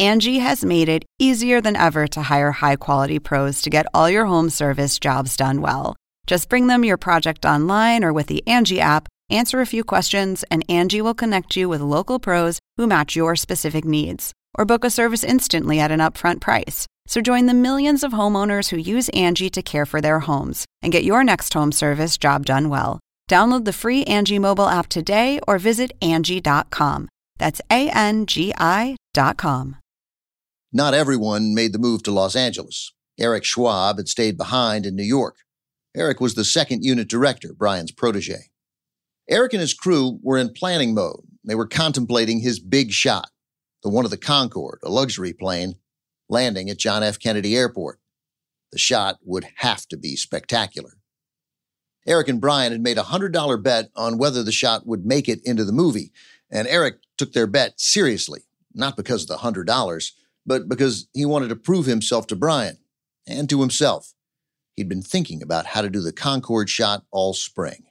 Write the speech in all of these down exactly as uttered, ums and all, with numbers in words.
Angie has made it easier than ever to hire high-quality pros to get all your home service jobs done well. Just bring them your project online or with the Angie app, answer a few questions, and Angie will connect you with local pros who match your specific needs. Or book a service instantly at an upfront price. So join the millions of homeowners who use Angie to care for their homes and get your next home service job done well. Download the free Angie mobile app today or visit Angie dot com. That's A N G I dot com. Not everyone made the move to Los Angeles. Eric Schwab had stayed behind in New York. Eric was the second unit director, Brian's protege. Eric and his crew were in planning mode. They were contemplating his big shot, the one of the Concorde, a luxury plane, landing at John F. Kennedy Airport. The shot would have to be spectacular. Eric and Brian had made a one hundred dollars bet on whether the shot would make it into the movie, and Eric took their bet seriously, not because of the one hundred dollars, but because he wanted to prove himself to Brian and to himself. He'd been thinking about how to do the Concorde shot all spring.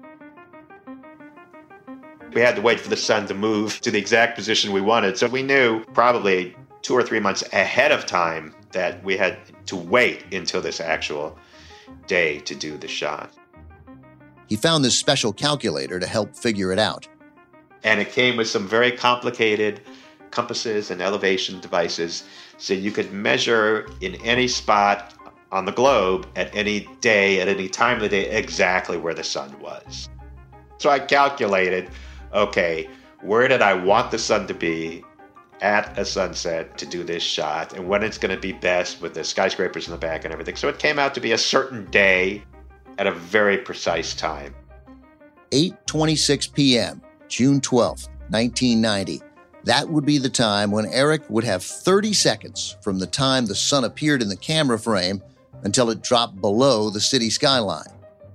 We had to wait for the sun to move to the exact position we wanted, so we knew probably two or three months ahead of time that we had to wait until this actual day to do the shot. He found this special calculator to help figure it out. And it came with some very complicated compasses and elevation devices, so you could measure in any spot on the globe at any day, at any time of the day, exactly where the sun was. So I calculated, okay, where did I want the sun to be at a sunset to do this shot, and when it's going to be best with the skyscrapers in the back and everything. So it came out to be a certain day at a very precise time. eight twenty-six p.m., June twelfth, nineteen ninety. That would be the time when Eric would have thirty seconds from the time the sun appeared in the camera frame until it dropped below the city skyline.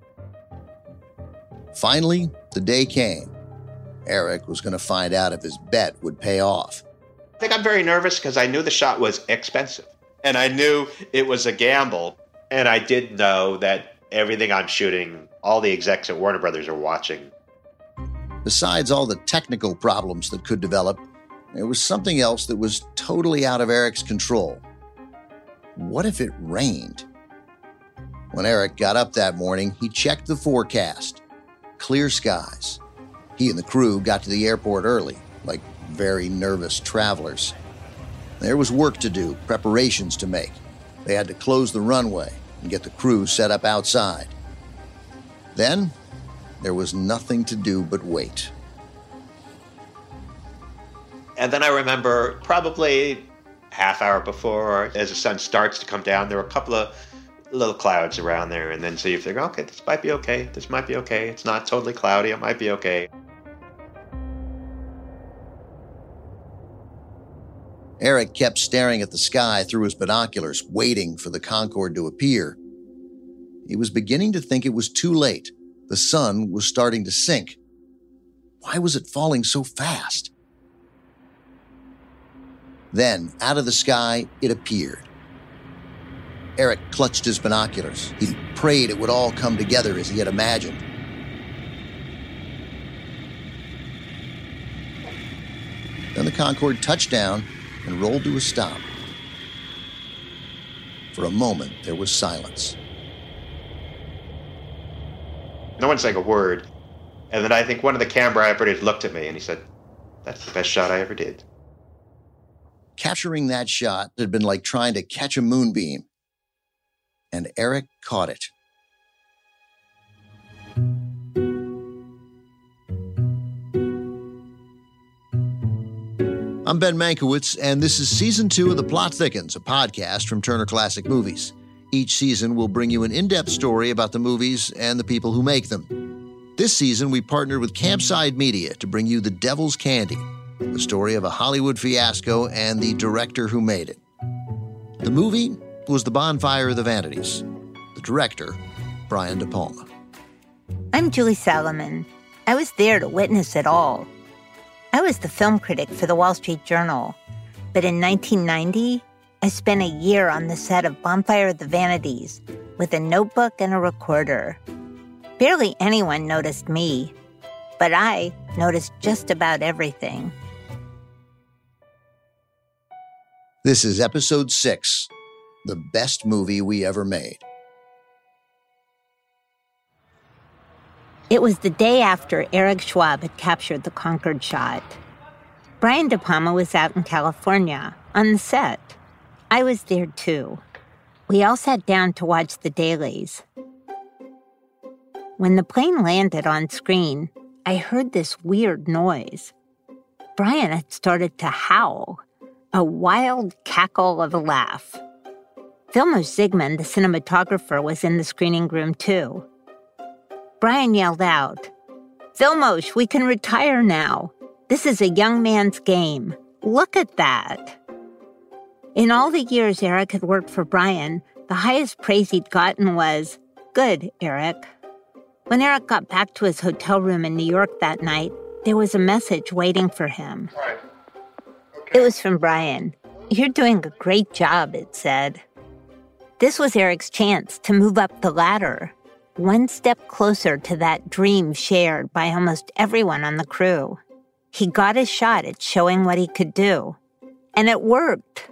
Finally, the day came. Eric was going to find out if his bet would pay off. I think I'm very nervous because I knew the shot was expensive, and I knew it was a gamble, and I did know that everything I'm shooting, all the execs at Warner Brothers are watching. Besides all the technical problems that could develop, there was something else that was totally out of Eric's control. What if it rained? When Eric got up that morning, he checked the forecast. Clear skies. He and the crew got to the airport early, like very nervous travelers. There was work to do, preparations to make. They had to close the runway and get the crew set up outside. Then, there was nothing to do but wait. And then I remember probably half hour before, as the sun starts to come down, there were a couple of little clouds around there. And then so you figure, okay, this might be okay. This might be okay. It's not totally cloudy. It might be okay. Eric kept staring at the sky through his binoculars, waiting for the Concorde to appear. He was beginning to think it was too late. The sun was starting to sink. Why was it falling so fast? Then, out of the sky, it appeared. Eric clutched his binoculars. He prayed it would all come together as he had imagined. Then the Concorde touched down and rolled to a stop. For a moment, there was silence. No one saying a word. And then I think one of the camera operators looked at me and he said, "That's the best shot I ever did." Capturing that shot had been like trying to catch a moonbeam. And Eric caught it. I'm Ben Mankiewicz, and this is Season two of The Plot Thickens, a podcast from Turner Classic Movies. Each season will bring you an in-depth story about the movies and the people who make them. This season, we partnered with Campside Media to bring you The Devil's Candy, the story of a Hollywood fiasco and the director who made it. The movie was The Bonfire of the Vanities. The director, Brian De Palma. I'm Julie Salomon. I was there to witness it all. I was the film critic for the Wall Street Journal. But in nineteen ninety, I spent a year on the set of Bonfire of the Vanities with a notebook and a recorder. Barely anyone noticed me, but I noticed just about everything. This is episode six, The Best Movie We Ever Made. It was the day after Eric Schwab had captured the Concord shot. Brian De Palma was out in California, on the set. I was there too. We all sat down to watch the dailies. When the plane landed on screen, I heard this weird noise. Brian had started to howl, a wild cackle of a laugh. Vilmos Zsigmond, the cinematographer, was in the screening room too. Brian yelled out, "Vilmos, we can retire now. This is a young man's game. Look at that." In all the years Eric had worked for Brian, the highest praise he'd gotten was, "Good, Eric." When Eric got back to his hotel room in New York that night, there was a message waiting for him. Right. Okay. It was from Brian. "You're doing a great job," it said. This was Eric's chance to move up the ladder, one step closer to that dream shared by almost everyone on the crew. He got his shot at showing what he could do. And it worked.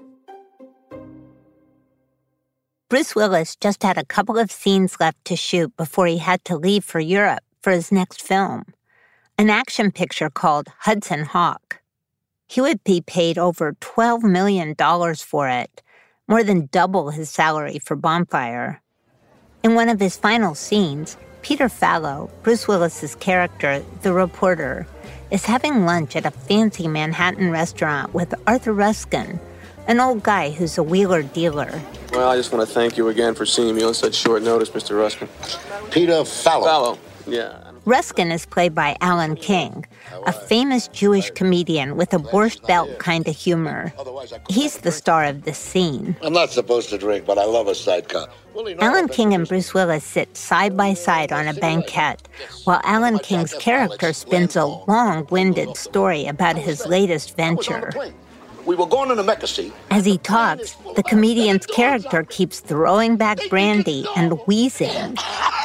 Bruce Willis just had a couple of scenes left to shoot before he had to leave for Europe for his next film, an action picture called Hudson Hawk. He would be paid over twelve million dollars for it, more than double his salary for Bonfire. In one of his final scenes, Peter Fallow, Bruce Willis's character, the reporter, is having lunch at a fancy Manhattan restaurant with Arthur Ruskin, an old guy who's a wheeler dealer. Well, I just want to thank you again for seeing me on such short notice, Mister Ruskin. Peter Fallow. Fallow, yeah. Ruskin is played by Alan King, a famous Jewish comedian with a Borscht Belt kind of humor. He's the star of this scene. I'm not supposed to drink, but I love a sidecar. Alan King and Bruce Willis sit side by side on a banquette, while Alan King's character spins a long-winded story about his latest venture. We were going to the Mecca Sea. As he talks, the comedian's character keeps throwing back brandy and wheezing.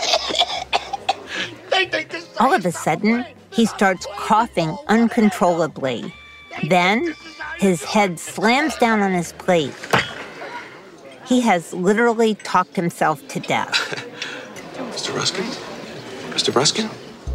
All of a sudden, he starts coughing uncontrollably. Then, his head slams down on his plate. He has literally talked himself to death. Mister Ruskin? Mister Ruskin?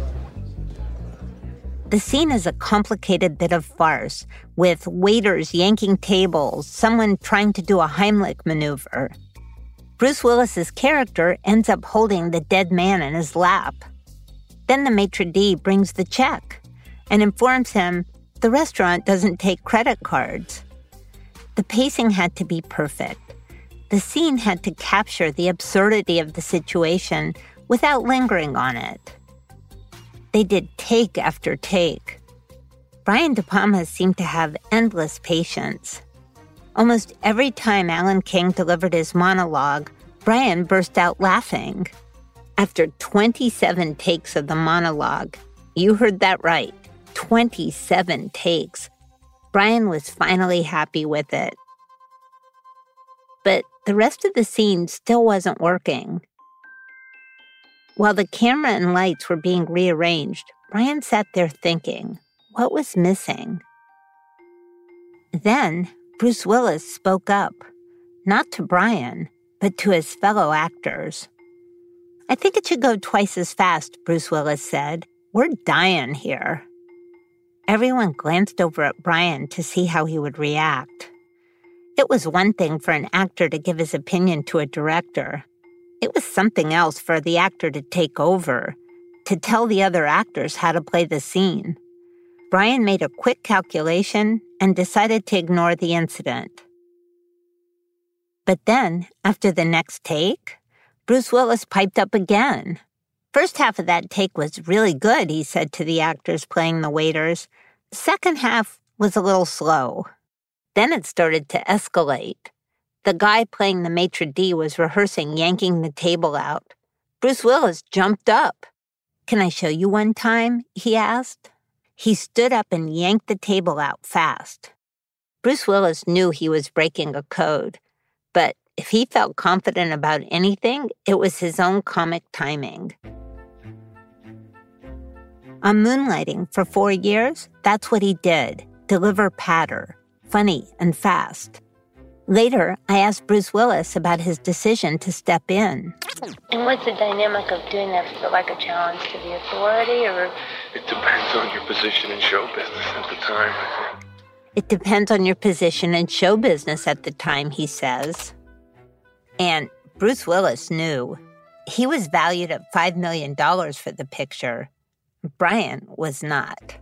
The scene is a complicated bit of farce, with waiters yanking tables, someone trying to do a Heimlich maneuver. Bruce Willis's character ends up holding the dead man in his lap. Then the maitre d' brings the check and informs him the restaurant doesn't take credit cards. The pacing had to be perfect. The scene had to capture the absurdity of the situation without lingering on it. They did take after take. Brian De Palma seemed to have endless patience. Almost every time Alan King delivered his monologue, Brian burst out laughing. After twenty-seven takes of the monologue, you heard that right, twenty-seven takes, Brian was finally happy with it. But the rest of the scene still wasn't working. While the camera and lights were being rearranged, Brian sat there thinking, what was missing? Then Bruce Willis spoke up, not to Brian, but to his fellow actors. "I think it should go twice as fast," Bruce Willis said. "We're dying here." Everyone glanced over at Brian to see how he would react. It was one thing for an actor to give his opinion to a director. It was something else for the actor to take over, to tell the other actors how to play the scene. Brian made a quick calculation and decided to ignore the incident. But then, after the next take, Bruce Willis piped up again. First half of that take was really good, he said to the actors playing the waiters. The second half was a little slow. Then it started to escalate. The guy playing the maitre d' was rehearsing yanking the table out. Bruce Willis jumped up. "Can I show you one time?" he asked. He stood up and yanked the table out fast. Bruce Willis knew he was breaking a code, but if he felt confident about anything, it was his own comic timing. On Moonlighting for four years, that's what he did, deliver patter, funny and fast. Later, I asked Bruce Willis about his decision to step in. And what's the dynamic of doing that? Is it like a challenge to the authority, or? It depends on your position in show business at the time, I think. It depends on your position in show business at the time, he says. And Bruce Willis knew. He was valued at five million dollars for the picture. Brian was not.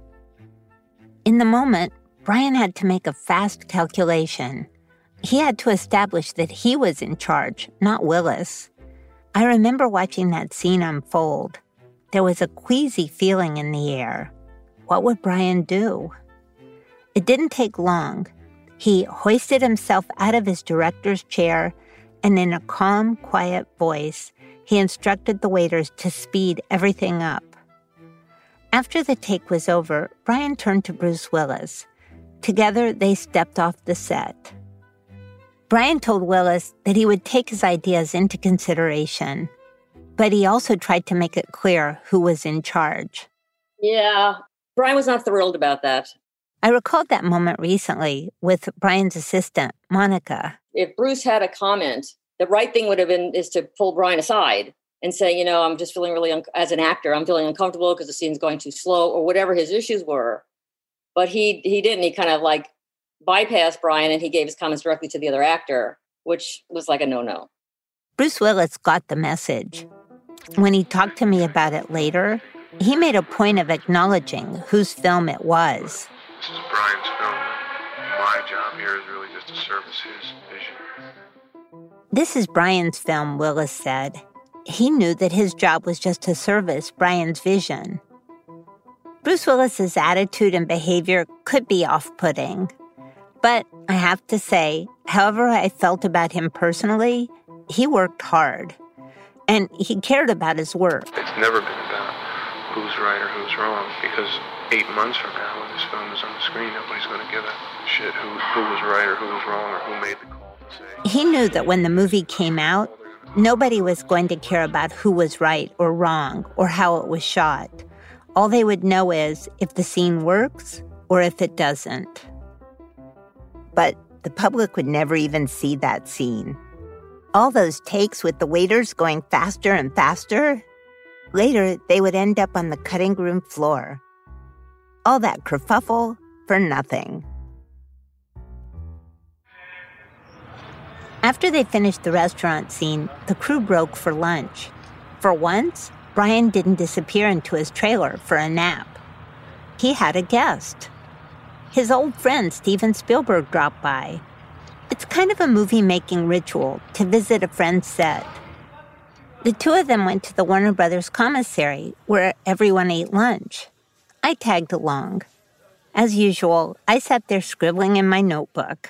In the moment, Brian had to make a fast calculation. He had to establish that he was in charge, not Willis. I remember watching that scene unfold. There was a queasy feeling in the air. What would Brian do? It didn't take long. He hoisted himself out of his director's chair, and in a calm, quiet voice, he instructed the waiters to speed everything up. After the take was over, Brian turned to Bruce Willis. Together, they stepped off the set. Brian told Willis that he would take his ideas into consideration, but he also tried to make it clear who was in charge. Yeah, Brian was not thrilled about that. I recalled that moment recently with Brian's assistant, Monica. If Bruce had a comment, the right thing would have been is to pull Brian aside and say, you know, I'm just feeling really, un- as an actor, I'm feeling uncomfortable because the scene's going too slow or whatever his issues were. But he he didn't. He kind of like bypassed Brian and he gave his comments directly to the other actor, which was like a no-no. Bruce Willis got the message. When he talked to me about it later, he made a point of acknowledging whose film it was. This is Brian's film. My job here is really just to service his vision. This is Brian's film, Willis said. He knew that his job was just to service Brian's vision. Bruce Willis's attitude and behavior could be off-putting. But I have to say, however I felt about him personally, he worked hard. And he cared about his work. It's never been about who's right or who's wrong, because eight months from now, when this film is on the screen, nobody's going to give a shit who, who was right or who was wrong or who made the call to say. He knew that when the movie came out, nobody was going to care about who was right or wrong or how it was shot. All they would know is if the scene works or if it doesn't. But the public would never even see that scene. All those takes with the waiters going faster and faster, later they would end up on the cutting room floor. All that kerfuffle for nothing. After they finished the restaurant scene, the crew broke for lunch. For once, Brian didn't disappear into his trailer for a nap. He had a guest. His old friend Steven Spielberg dropped by. It's kind of a movie-making ritual to visit a friend's set. The two of them went to the Warner Brothers commissary, where everyone ate lunch. I tagged along. As usual, I sat there scribbling in my notebook.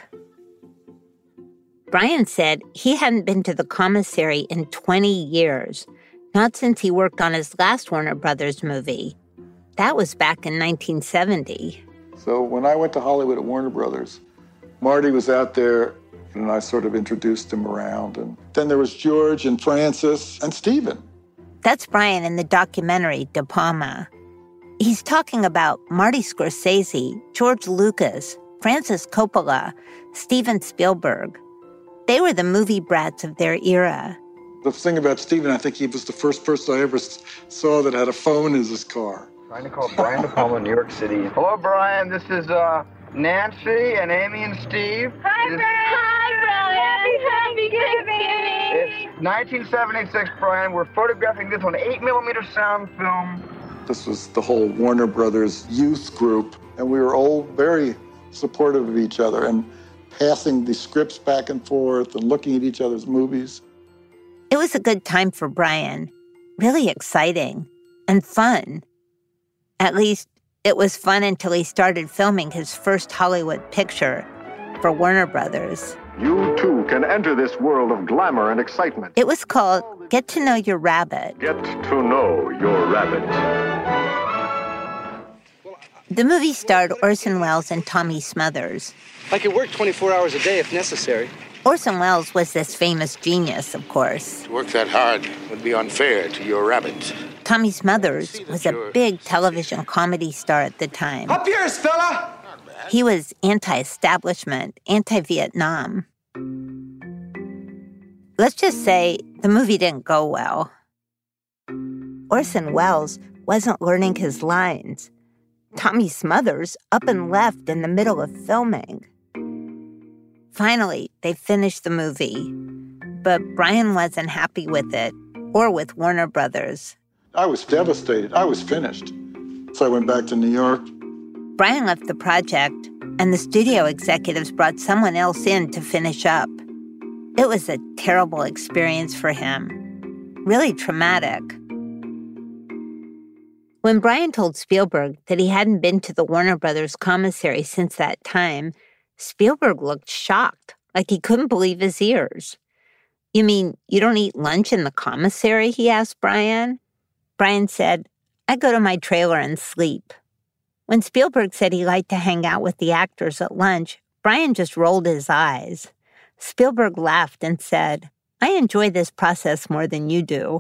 Brian said he hadn't been to the commissary in twenty years, not since he worked on his last Warner Brothers movie. That was back in nineteen seventy. So when I went to Hollywood at Warner Brothers, Marty was out there, and I sort of introduced him around. And then there was George and Francis and Steven. That's Brian in the documentary De Palma. He's talking about Marty Scorsese, George Lucas, Francis Coppola, Steven Spielberg. They were the movie brats of their era. The thing about Steven, I think he was the first person I ever saw that had a phone in his car. Trying to call Brian De Palma, New York City. Hello, Brian. This is uh, Nancy and Amy and Steve. Hi, Brian. Hi, Brian. Happy Thanksgiving. It's nineteen seventy-six, Brian. We're photographing this on eight millimeter sound film. This was the whole Warner Brothers youth group, and we were all very supportive of each other and passing the scripts back and forth and looking at each other's movies. It was a good time for Brian. Really exciting and fun. At least, it was fun until he started filming his first Hollywood picture for Warner Brothers. You, too, can enter this world of glamour and excitement. It was called Get to Know Your Rabbit. Get to know your rabbit. The movie starred Orson Welles and Tommy Smothers. I could work twenty-four hours a day if necessary. Orson Welles was this famous genius, of course. To work that hard would be unfair to your rabbit. Tommy Smothers was a big television comedy star at the time. Up yours, fella! He was anti-establishment, anti-Vietnam. Let's just say the movie didn't go well. Orson Welles wasn't learning his lines. Tommy Smothers up and left in the middle of filming. Finally, they finished the movie, but Brian wasn't happy with it or with Warner Brothers. I was devastated. I was finished. So I went back to New York. Brian left the project, and the studio executives brought someone else in to finish up. It was a terrible experience for him, really traumatic. When Brian told Spielberg that he hadn't been to the Warner Brothers commissary since that time, Spielberg looked shocked, like he couldn't believe his ears. "You mean you don't eat lunch in the commissary?" he asked Brian. Brian said, "I go to my trailer and sleep." When Spielberg said he liked to hang out with the actors at lunch, Brian just rolled his eyes. Spielberg laughed and said, "I enjoy this process more than you do."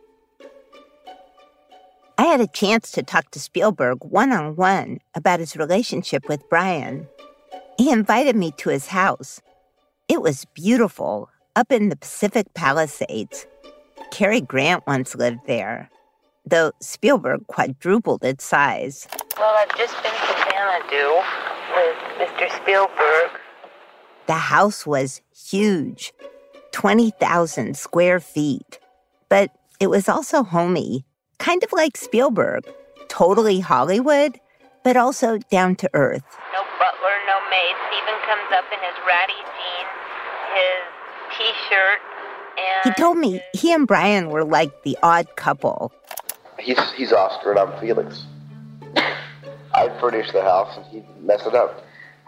I had a chance to talk to Spielberg one-on-one about his relationship with Brian. He invited me to his house. It was beautiful, up in the Pacific Palisades. Cary Grant once lived there, though Spielberg quadrupled its size. Well, I've just been to Xanadu with Mister Spielberg. The house was huge, twenty thousand square feet. But it was also homey, kind of like Spielberg, totally Hollywood, but also down to earth. No butler, no maid. Stephen comes up in his ratty jeans, his T-shirt, and... He told me he and Brian were like the odd couple. He's, he's Oscar and I'm Felix. I'd furnish the house and he'd mess it up.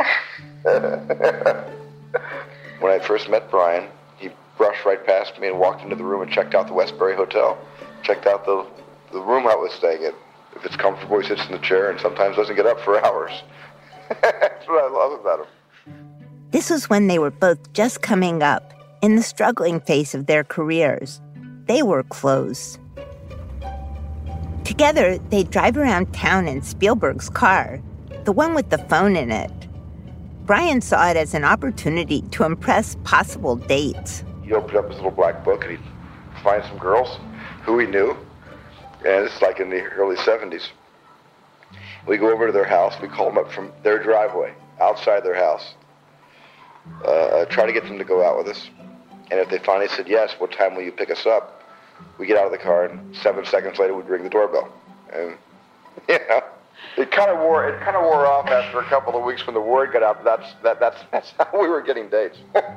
When I first met Brian, he brushed right past me and walked into the room and checked out the Westbury Hotel. Checked out the, the room I was staying in. If it's comfortable, he sits in the chair and sometimes doesn't get up for hours. That's what I love about him. This was when they were both just coming up, in the struggling phase of their careers. They were close. Together, they'd drive around town in Spielberg's car, the one with the phone in it. Brian saw it as an opportunity to impress possible dates. He opened up his little black book and he'd find some girls who he knew. And it's like in the early seventies. We go over to their house. We call them up from their driveway, outside their house. Uh, try to get them to go out with us. And if they finally said yes, what time will you pick us up? We get out of the car, and seven seconds later, we'd ring the doorbell. And, you know, it kind of wore it kind of wore off after a couple of weeks when the word got out. That's that that's that's how we were getting dates.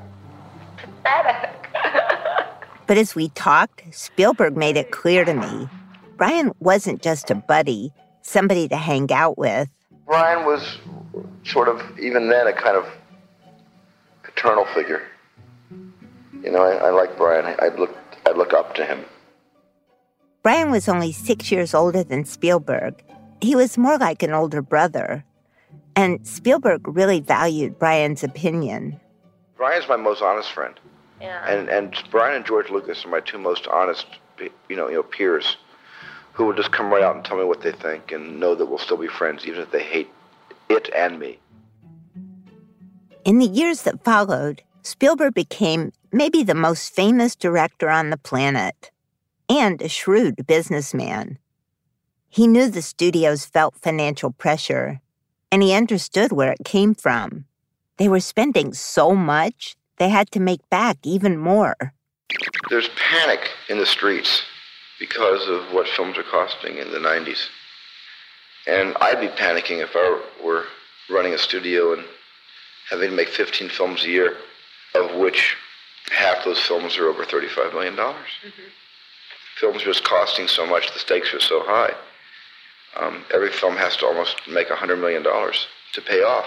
But as we talked, Spielberg made it clear to me, Brian wasn't just a buddy, somebody to hang out with. Brian was sort of, even then, a kind of paternal figure. You know, I, I like Brian. I, I look I look up to him. Brian was only six years older than Spielberg. He was more like an older brother. And Spielberg really valued Brian's opinion. Brian's my most honest friend. Yeah. And and Brian and George Lucas are my two most honest, you know, you know, peers, who will just come right out and tell me what they think and know that we'll still be friends, even if they hate it and me. In the years that followed, Spielberg became maybe the most famous director on the planet, and a shrewd businessman. He knew the studios felt financial pressure, and he understood where it came from. They were spending so much, they had to make back even more. There's panic in the streets because of what films are costing in the nineties. And I'd be panicking if I were running a studio and having to make fifteen films a year, of which half those films are over thirty-five million dollars. Mm-hmm. Films are just costing so much, the stakes are so high. Um, every film has to almost make one hundred million dollars to pay off.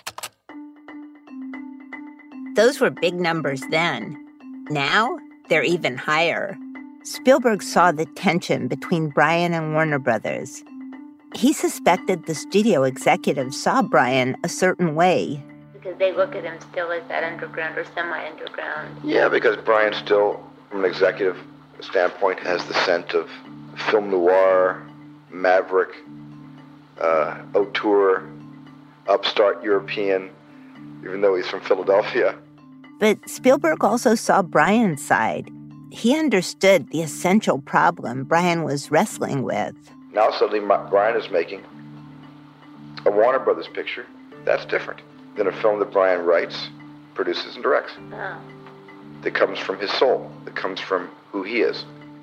Those were big numbers then. Now, they're even higher. Spielberg saw the tension between Brian and Warner Brothers. He suspected the studio executives saw Brian a certain way. Because they look at him still as that underground or semi-underground. Yeah, because Brian still, from an executive standpoint, has the scent of film noir, maverick, uh, auteur, upstart European, even though he's from Philadelphia. But Spielberg also saw Brian's side. He understood the essential problem Brian was wrestling with. Now suddenly Brian is making a Warner Brothers picture that's different than a film that Brian writes, produces, and directs. Oh. That comes from his soul, that comes from who he is.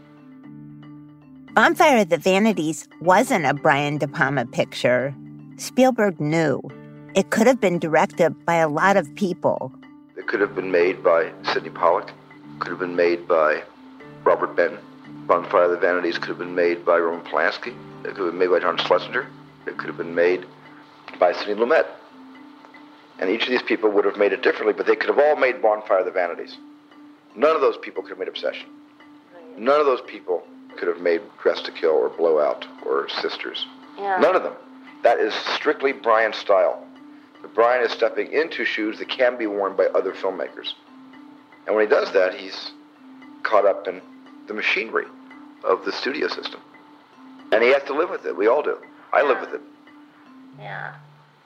Bonfire of the Vanities wasn't a Brian De Palma picture. Spielberg knew. It could have been directed by a lot of people. It could have been made by Sidney Pollack. It could have been made by Robert Benton. Bonfire of the Vanities could have been made by Roman Polanski. It could have been made by John Schlesinger. It could have been made by Sidney Lumet. And each of these people would have made it differently, but they could have all made Bonfire of the Vanities. None of those people could have made Obsession. None of those people could have made Dress to Kill or Blowout or Sisters. Yeah. None of them. That is strictly Brian's style. But Brian is stepping into shoes that can be worn by other filmmakers. And when he does that, he's caught up in the machinery of the studio system. And he has to live with it. We all do. I yeah. live with it. Yeah.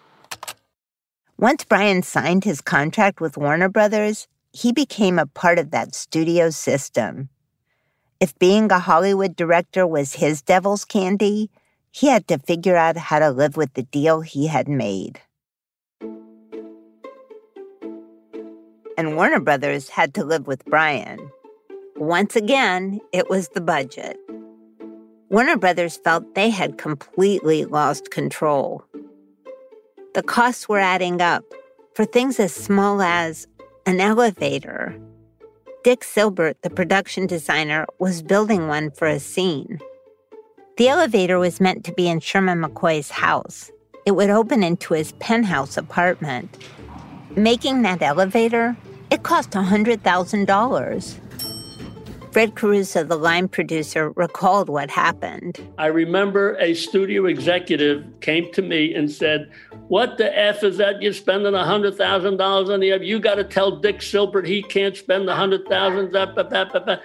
Once Brian signed his contract with Warner Brothers, he became a part of that studio system. If being a Hollywood director was his devil's candy, he had to figure out how to live with the deal he had made. And Warner Brothers had to live with Brian. Once again, it was the budget. Warner Brothers felt they had completely lost control. The costs were adding up for things as small as an elevator. Dick Silbert, the production designer, was building one for a scene. The elevator was meant to be in Sherman McCoy's house. It would open into his penthouse apartment. Making that elevator, it cost one hundred thousand dollars. Fred Caruso, the line producer, recalled what happened. I remember a studio executive came to me and said, "What the F is that you're spending one hundred thousand dollars on the elevator? You got to tell Dick Silbert he can't spend the one hundred thousand dollars.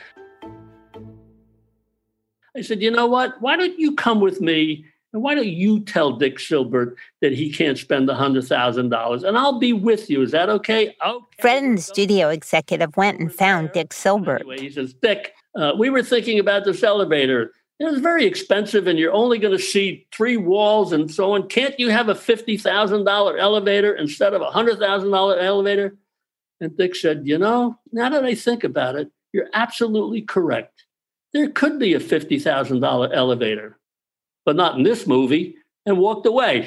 I said, "You know what? Why don't you come with me and why don't you tell Dick Silbert that he can't spend the one hundred thousand dollars? And I'll be with you. Is that okay?" Okay. Fred and the studio executive went and found Dick Silbert. Anyway, he says, "Dick, uh, we were thinking about this elevator. It was very expensive and you're only going to see three walls and so on. Can't you have a fifty thousand dollars elevator instead of a one hundred thousand dollars elevator?" And Dick said, "You know, now that I think about it, you're absolutely correct. There could be a fifty thousand dollars elevator, but not in this movie," and walked away.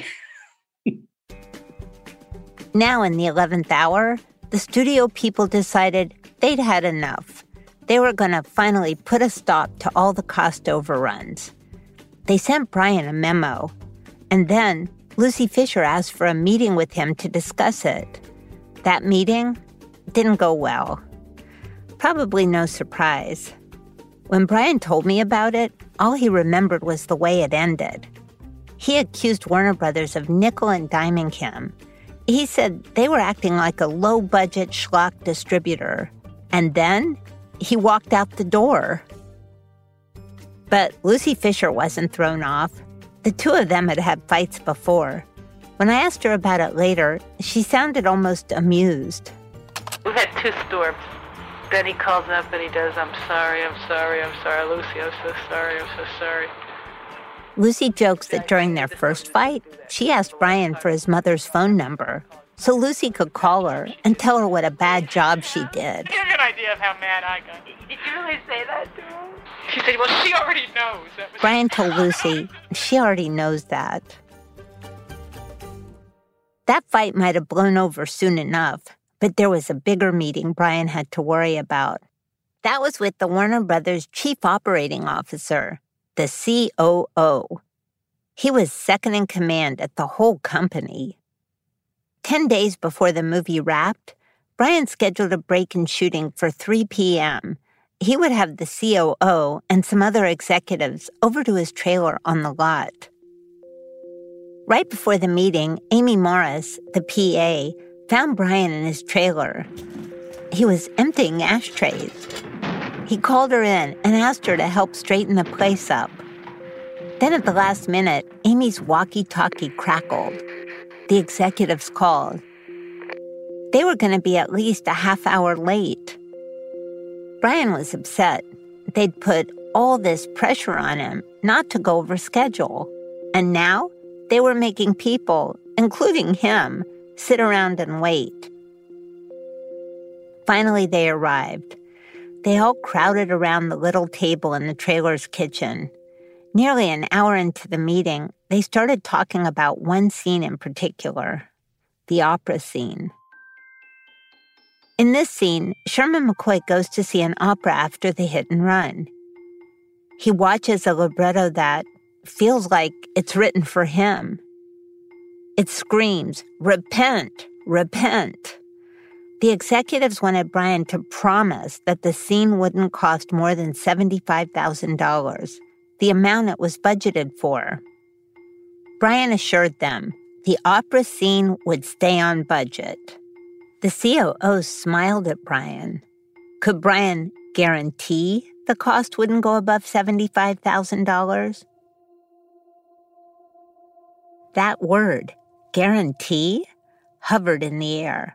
Now in the eleventh hour, the studio people decided they'd had enough. They were going to finally put a stop to all the cost overruns. They sent Brian a memo, and then Lucy Fisher asked for a meeting with him to discuss it. That meeting didn't go well. Probably no surprise. When Brian told me about it, all he remembered was the way it ended. He accused Warner Brothers of nickel and diming him. He said they were acting like a low-budget schlock distributor. And then he walked out the door. But Lucy Fisher wasn't thrown off. The two of them had had fights before. When I asked her about it later, she sounded almost amused. We've had two storms. Then he calls up and he does, "I'm sorry, I'm sorry, I'm sorry, Lucy, I'm so sorry, I'm so sorry." Lucy jokes that during their first fight, she asked Brian for his mother's phone number so Lucy could call her and tell her what a bad job she did. You have an idea of how mad I got. Did you really say that to him? She said, "Well, she already knows." That was Brian told Lucy she already knows that. That fight might have blown over soon enough, but there was a bigger meeting Brian had to worry about. That was with the Warner Brothers Chief Operating Officer, the C O O. He was second in command at the whole company. Ten days before the movie wrapped, Brian scheduled a break in shooting for three p.m. He would have the C O O and some other executives over to his trailer on the lot. Right before the meeting, Amy Morris, the P A, found Brian in his trailer. He was emptying ashtrays. He called her in and asked her to help straighten the place up. Then at the last minute, Amy's walkie-talkie crackled. The executives called. They were going to be at least a half hour late. Brian was upset. They'd put all this pressure on him not to go over schedule. And now they were making people, including him, sit around and wait. Finally, they arrived. They all crowded around the little table in the trailer's kitchen. Nearly an hour into the meeting, they started talking about one scene in particular, the opera scene. In this scene, Sherman McCoy goes to see an opera after the hit and run. He watches a libretto that feels like it's written for him. It screams, "Repent, repent." The executives wanted Brian to promise that the scene wouldn't cost more than seventy-five thousand dollars, the amount it was budgeted for. Brian assured them the opera scene would stay on budget. The C O O smiled at Brian. Could Brian guarantee the cost wouldn't go above seventy-five thousand dollars? That word, guarantee, hovered in the air.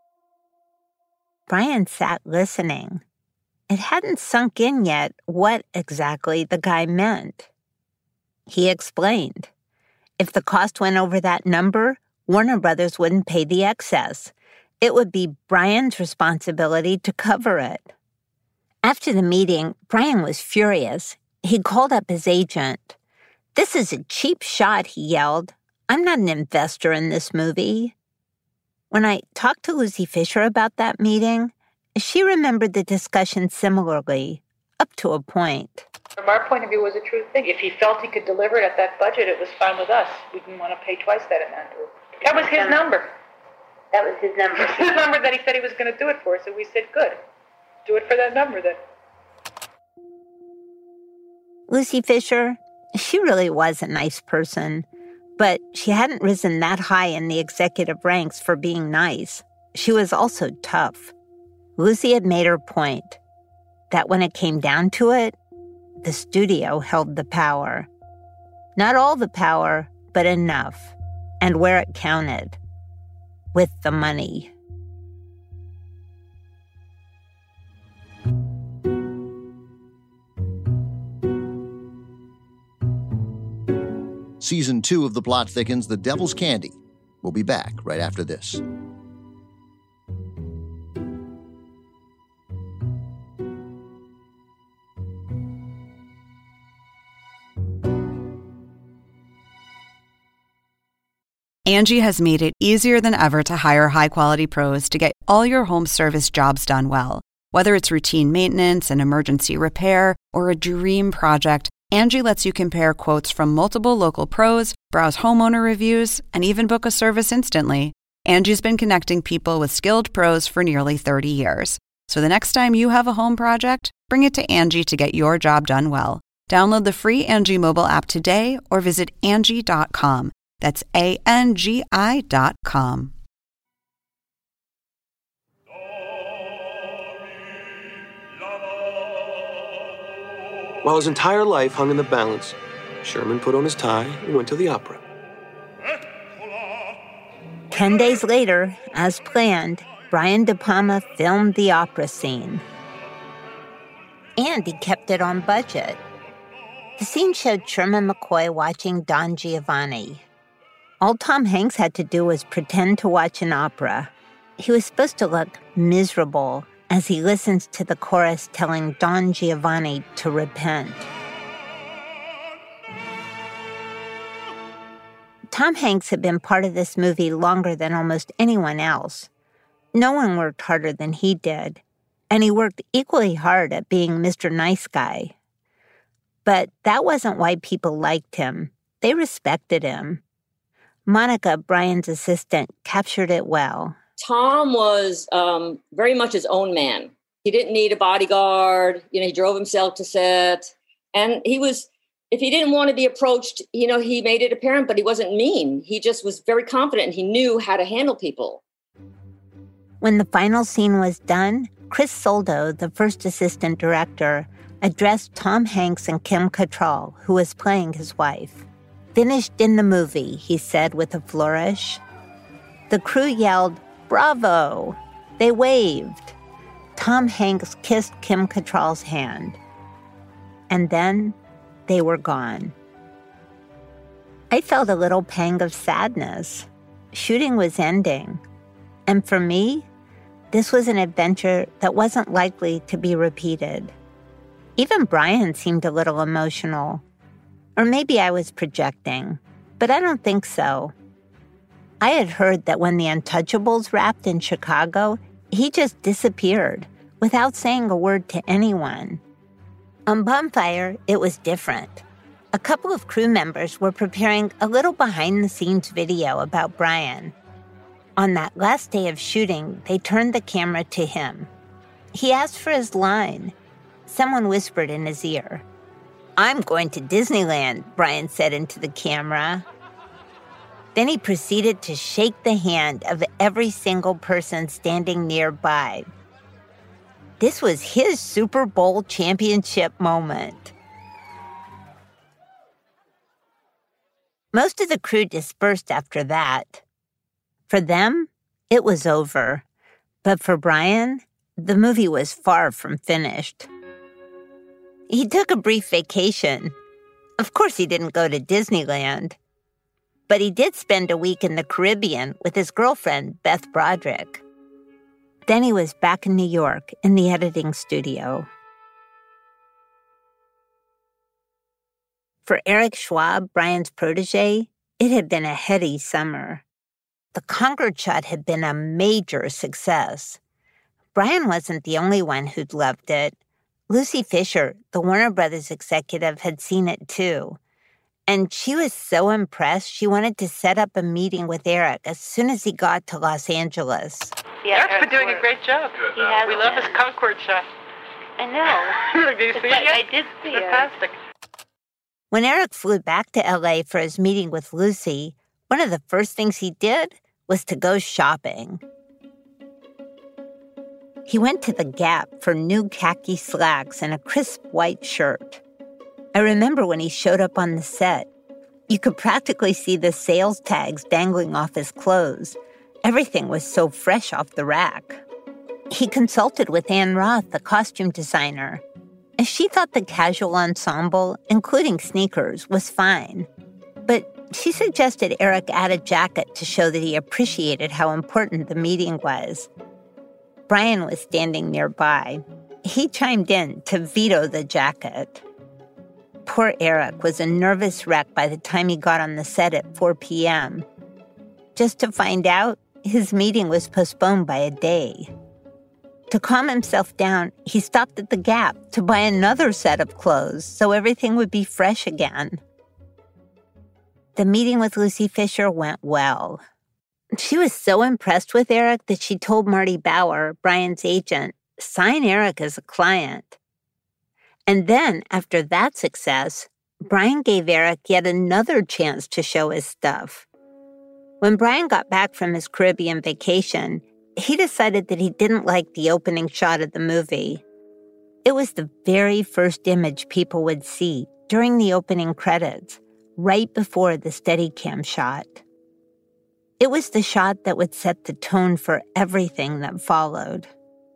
Brian sat listening. It hadn't sunk in yet what exactly the guy meant. He explained. If the cost went over that number, Warner Brothers wouldn't pay the excess. It would be Brian's responsibility to cover it. After the meeting, Brian was furious. He called up his agent. "This is a cheap shot," he yelled. "I'm not an investor in this movie." When I talked to Lucy Fisher about that meeting, she remembered the discussion similarly, up to a point. From our point of view, it was a true thing. If he felt he could deliver it at that budget, it was fine with us. We didn't want to pay twice that amount. That was his number. That was his number. His number that he said he was going to do it for, so we said, good. Do it for that number then. Lucy Fisher, she really was a nice person, but she hadn't risen that high in the executive ranks for being nice. She was also tough. Lucy had made her point that when it came down to it, the studio held the power. Not all the power, but enough, and where it counted, with the money. Season two of The Plot Thickens, The Devil's Candy. We'll be back right after this. Angie has made it easier than ever to hire high-quality pros to get all your home service jobs done well. Whether it's routine maintenance, an emergency repair, or a dream project, Angie lets you compare quotes from multiple local pros, browse homeowner reviews, and even book a service instantly. Angie's been connecting people with skilled pros for nearly thirty years. So the next time you have a home project, bring it to Angie to get your job done well. Download the free Angie mobile app today or visit Angie dot com. That's A N G I dot com. While his entire life hung in the balance, Sherman put on his tie and went to the opera. Ten days later, as planned, Brian De Palma filmed the opera scene. And he kept it on budget. The scene showed Sherman McCoy watching Don Giovanni. All Tom Hanks had to do was pretend to watch an opera. He was supposed to look miserable as he listens to the chorus telling Don Giovanni to repent. Tom Hanks had been part of this movie longer than almost anyone else. No one worked harder than he did, and he worked equally hard at being Mister Nice Guy. But that wasn't why people liked him. They respected him. Monica, Brian's assistant, captured it well. Tom was um, very much his own man. He didn't need a bodyguard. You know, he drove himself to set. And he was, if he didn't want to be approached, you know, he made it apparent, but he wasn't mean. He just was very confident and he knew how to handle people. When the final scene was done, Chris Soldo, the first assistant director, addressed Tom Hanks and Kim Cattrall, who was playing his wife. "Finished in the movie," he said with a flourish. The crew yelled, Bravo! They waved. Tom Hanks kissed Kim Cattrall's hand. And then they were gone. I felt a little pang of sadness. Shooting was ending. And for me, this was an adventure that wasn't likely to be repeated. Even Brian seemed a little emotional. Or maybe I was projecting, but I don't think so. I had heard that when the Untouchables wrapped in Chicago, he just disappeared without saying a word to anyone. On Bonfire, it was different. A couple of crew members were preparing a little behind-the-scenes video about Brian. On that last day of shooting, they turned the camera to him. He asked for his line. Someone whispered in his ear. "I'm going to Disneyland," Brian said into the camera. Then he proceeded to shake the hand of every single person standing nearby. This was his Super Bowl championship moment. Most of the crew dispersed after that. For them, it was over. But for Brian, the movie was far from finished. He took a brief vacation. Of course, he didn't go to Disneyland. But he did spend a week in the Caribbean with his girlfriend, Beth Broderick. Then he was back in New York in the editing studio. For Eric Schwab, Brian's protege, it had been a heady summer. The Concord shot had been a major success. Brian wasn't the only one who'd loved it. Lucy Fisher, the Warner Brothers executive, had seen it too. And she was so impressed, she wanted to set up a meeting with Eric as soon as he got to Los Angeles. Yeah, Eric's been doing a great job. He has. We love his Concord shot. I know. Did you see I, it? I did see it. Fantastic. When Eric flew back to L A for his meeting with Lucy, one of the first things he did was to go shopping. He went to the Gap for new khaki slacks and a crisp white shirt. I remember when he showed up on the set. You could practically see the sales tags dangling off his clothes. Everything was so fresh off the rack. He consulted with Ann Roth, the costume designer. And she thought the casual ensemble, including sneakers, was fine. But she suggested Eric add a jacket to show that he appreciated how important the meeting was. Brian was standing nearby. He chimed in to veto the jacket. Poor Eric was a nervous wreck by the time he got on the set at four p.m. Just to find out, his meeting was postponed by a day. To calm himself down, he stopped at the Gap to buy another set of clothes so everything would be fresh again. The meeting with Lucy Fisher went well. She was so impressed with Eric that she told Marty Bauer, Brian's agent, sign Eric as a client. And then, after that success, Brian gave Eric yet another chance to show his stuff. When Brian got back from his Caribbean vacation, he decided that he didn't like the opening shot of the movie. It was the very first image people would see during the opening credits, right before the Steadicam shot. It was the shot that would set the tone for everything that followed.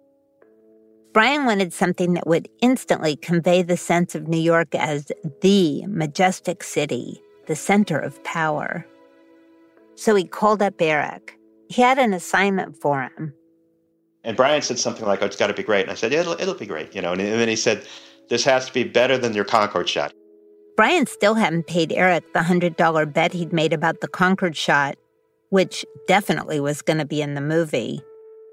Brian wanted something that would instantly convey the sense of New York as the majestic city, the center of power. So he called up Eric. He had an assignment for him. And Brian said something like, oh, it's got to be great. And I said, yeah, it'll, it'll be great. You know, and, and then he said, this has to be better than your Concord shot. Brian still hadn't paid Eric the one hundred dollars bet he'd made about the Concord shot, which definitely was going to be in the movie.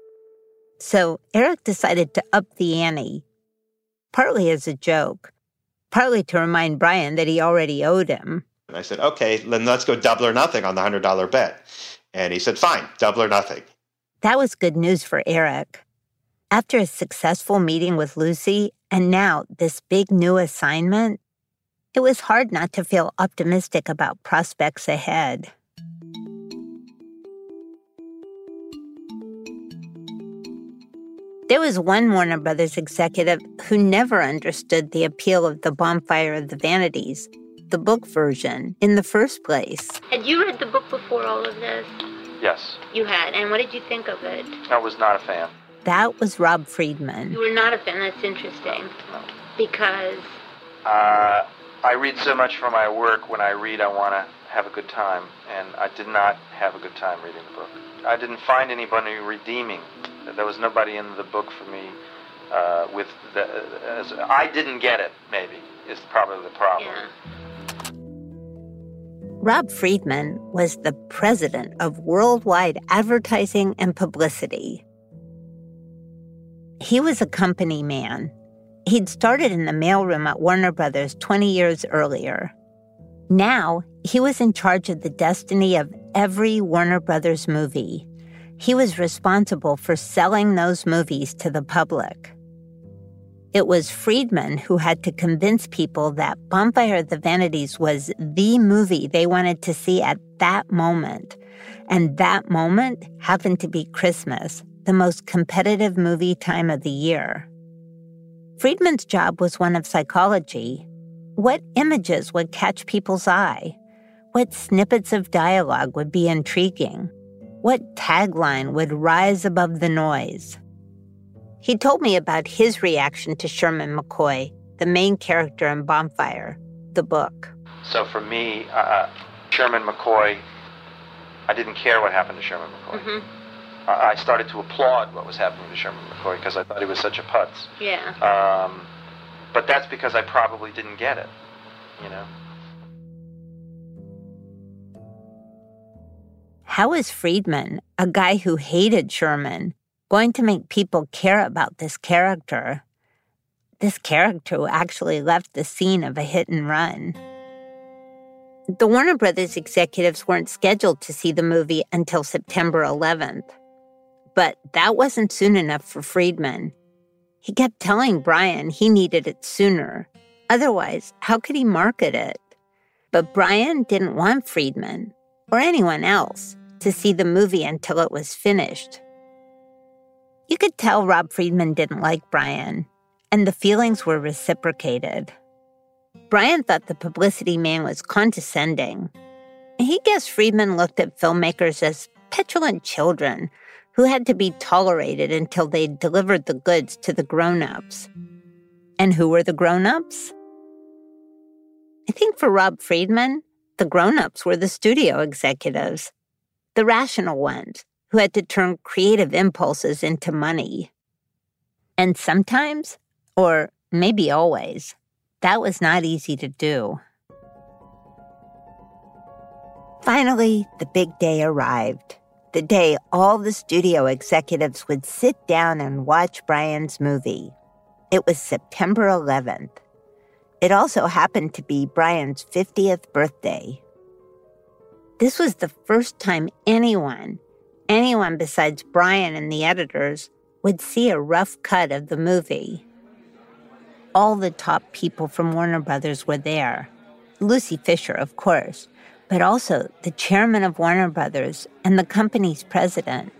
So Eric decided to up the ante, partly as a joke, partly to remind Brian that he already owed him. And I said, okay, then let's go double or nothing on the one hundred dollars bet. And he said, fine, double or nothing. That was good news for Eric. After a successful meeting with Lucy, and now this big new assignment, it was hard not to feel optimistic about prospects ahead. There was one Warner Brothers executive who never understood the appeal of The Bonfire of the Vanities, the book version, in the first place. Had you read the book before all of this? Yes. You had. And what did you think of it? I was not a fan. That was Rob Friedman. You were not a fan. That's interesting. No. Because? Uh, I read so much for my work. When I read, I want to have a good time. And I did not have a good time reading the book. I didn't find anybody redeeming. There was nobody in the book for me uh, with the... As, I didn't get it, maybe, is probably the problem. Yeah. Rob Friedman was the president of Worldwide Advertising and Publicity. He was a company man. He'd started in the mailroom at Warner Brothers twenty years earlier. Now, he was in charge of the destiny of every Warner Brothers movie. He was responsible for selling those movies to the public. It was Friedman who had to convince people that Bonfire of the Vanities was the movie they wanted to see at that moment. And that moment happened to be Christmas, the most competitive movie time of the year. Friedman's job was one of psychology. What images would catch people's eye? What snippets of dialogue would be intriguing? What tagline would rise above the noise? He told me about his reaction to Sherman McCoy, the main character in Bonfire, the book. So for me, uh, Sherman McCoy, I didn't care what happened to Sherman McCoy. Mm-hmm. I started to applaud what was happening to Sherman McCoy because I thought he was such a putz. Yeah. Um, but that's because I probably didn't get it, you know? How is Friedman, a guy who hated Sherman, going to make people care about this character? This character who actually left the scene of a hit and run. The Warner Brothers executives weren't scheduled to see the movie until September eleventh. But that wasn't soon enough for Friedman. He kept telling Brian he needed it sooner. Otherwise, how could he market it? But Brian didn't want Friedman, or anyone else, to see the movie until it was finished. You could tell Rob Friedman didn't like Brian, and the feelings were reciprocated. Brian thought the publicity man was condescending. He guessed Friedman looked at filmmakers as petulant children who had to be tolerated until they delivered the goods to the grown-ups. And who were the grown-ups? I think for Rob Friedman, the grown-ups were the studio executives, the rational ones, who had to turn creative impulses into money. And sometimes, or maybe always, that was not easy to do. Finally, the big day arrived. The day all the studio executives would sit down and watch Brian's movie. It was September eleventh. It also happened to be Brian's fiftieth birthday. This was the first time anyone, anyone besides Brian and the editors, would see a rough cut of the movie. All the top people from Warner Brothers were there. Lucy Fisher, of course, but also the chairman of Warner Brothers and the company's president.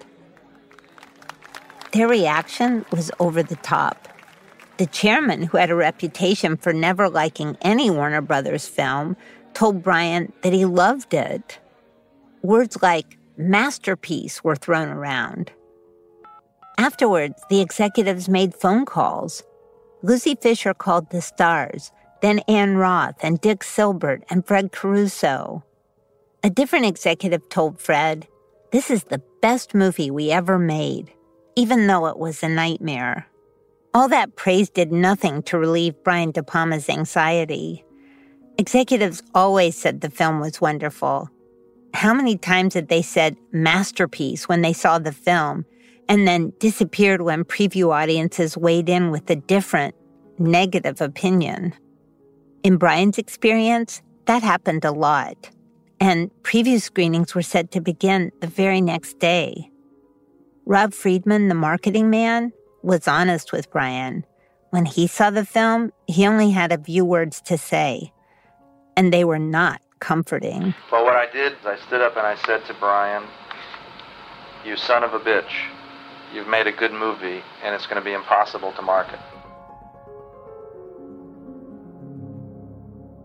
Their reaction was over the top. The chairman, who had a reputation for never liking any Warner Brothers film, told Brian that he loved it. Words like masterpiece were thrown around. Afterwards, the executives made phone calls. Lucy Fisher called the stars, then Ann Roth and Dick Silbert and Fred Caruso. A different executive told Fred, "This is the best movie we ever made," even though it was a nightmare. All that praise did nothing to relieve Brian De Palma's anxiety. Executives always said the film was wonderful. How many times had they said masterpiece when they saw the film and then disappeared when preview audiences weighed in with a different, negative opinion? In Brian's experience, that happened a lot. And preview screenings were set to begin the very next day. Rob Friedman, the marketing man, was honest with Brian. When he saw the film, he only had a few words to say. And they were not comforting. Well, what I did, I stood up and I said to Brian, "You son of a bitch, you've made a good movie, and it's going to be impossible to market."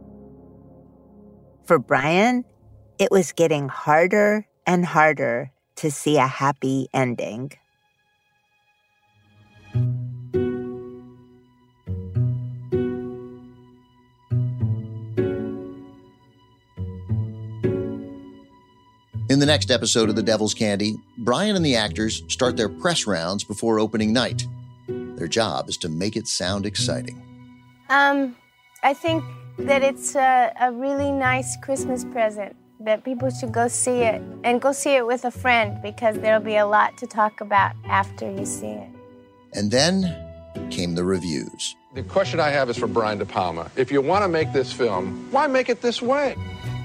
For Brian, it was getting harder and harder to see a happy ending. In the next episode of The Devil's Candy, Brian and the actors start their press rounds before opening night. Their job is to make it sound exciting. Um, I think that it's a, a really nice Christmas present, that people should go see it, and go see it with a friend, because there'll be a lot to talk about after you see it. And then came the reviews. The question I have is for Brian De Palma. If you want to make this film, why make it this way?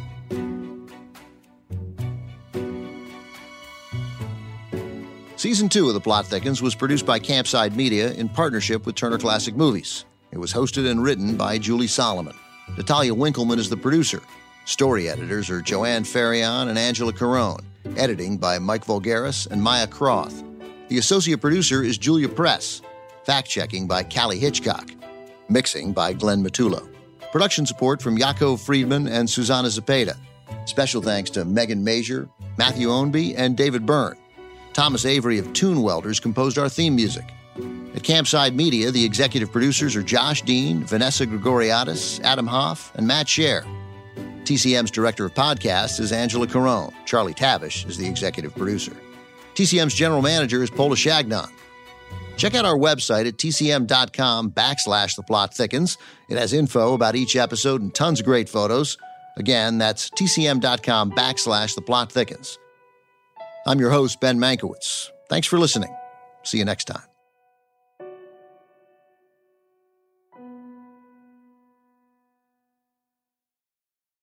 Season two of The Plot Thickens was produced by Campside Media in partnership with Turner Classic Movies. It was hosted and written by Julie Solomon. Natalia Winkleman is the producer. Story editors are Joanne Ferrion and Angela Carone. Editing by Mike Voulgaris and Maya Croth. The associate producer is Julia Press. Fact-checking by Callie Hitchcock. Mixing by Glenn Matullo. Production support from Yaakov Friedman and Susanna Zepeda. Special thanks to Megan Major, Matthew Ownby, and David Byrne. Thomas Avery of Tune Welders composed our theme music. At Campside Media, the executive producers are Josh Dean, Vanessa Gregoriadis, Adam Hoff, and Matt Scher. T C M's director of podcasts is Angela Carone. Charlie Tavish is the executive producer. T C M's general manager is Paula Shagnon. Check out our website at tcm.com backslash The Plot Thickens. It has info about each episode and tons of great photos. Again, that's tcm.com backslash The Plot Thickens. I'm your host, Ben Mankiewicz. Thanks for listening. See you next time.